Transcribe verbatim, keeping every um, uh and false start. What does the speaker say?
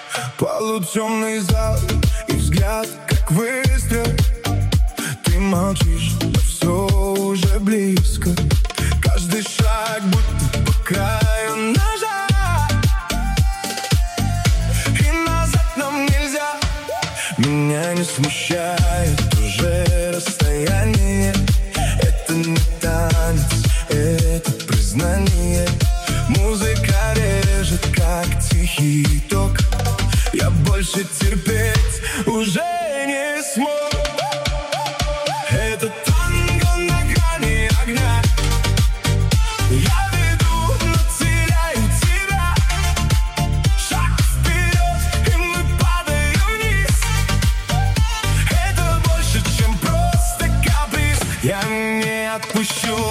Полутемный зал и взгляд, как выстрел. Ты молчишь, но все уже близко. Каждый шаг будто по краю ножа. И назад нам нельзя. Меня не смущает уже расстояние. Это не танец, это признание. Музыка режет, как тихий ток. Я больше терпеть уже не смог. Это танго на грани огня. Я веду, но теряю тебя. Шаг вперед, и мы падаем вниз. Это больше, чем просто каприз. Я не отпущу